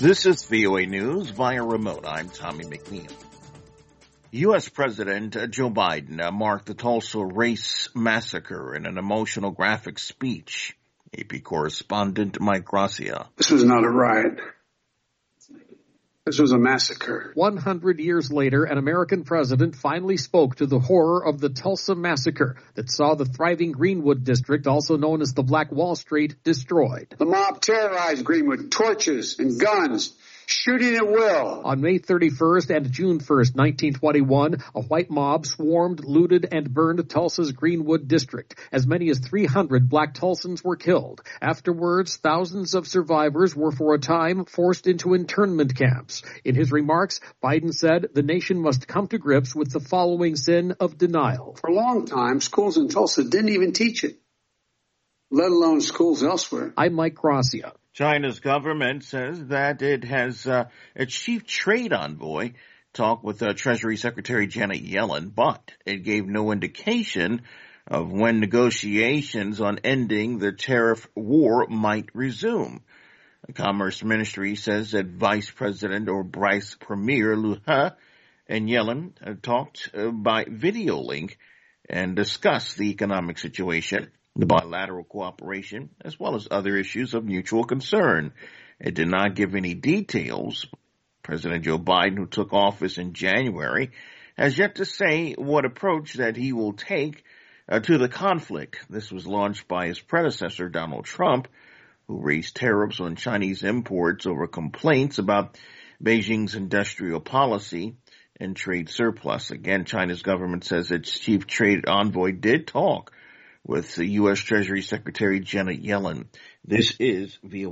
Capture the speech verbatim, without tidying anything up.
This is V O A News via remote. I'm Tommy McNeil. U S. President Joe Biden marked the Tulsa race massacre in an emotional graphic speech. A P correspondent Mike Gracia. This was not a riot. This was a massacre. One hundred years later, an American president finally spoke to the horror of the Tulsa massacre that saw the thriving Greenwood district, also known as the Black Wall Street, destroyed. The mob terrorized Greenwood, torches and guns, shooting at will. On May thirty-first and June first, nineteen twenty-one, a white mob swarmed, looted, and burned Tulsa's Greenwood district. As many as three hundred black Tulsans were killed. Afterwards, thousands of survivors were for a time forced into internment camps. In his remarks, Biden said the nation must come to grips with the following sin of denial. For a long time, schools in Tulsa didn't even teach it, let alone schools elsewhere. I'm Mike Gracia. China's government says that it has uh, a chief trade envoy talk with uh, Treasury Secretary Janet Yellen, but it gave no indication of when negotiations on ending the tariff war might resume. The Commerce Ministry says that Vice President or Vice Premier Liu He and Yellen uh, talked uh, by video link and discussed the economic situation, the bilateral cooperation, as well as other issues of mutual concern. It did not give any details. President Joe Biden, who took office in January, has yet to say what approach that he will take uh, to the conflict. This was launched by his predecessor, Donald Trump, who raised tariffs on Chinese imports over complaints about Beijing's industrial policy and trade surplus. Again, China's government says its chief trade envoy did talk with the U S. Treasury Secretary Janet Yellen. This is V O A.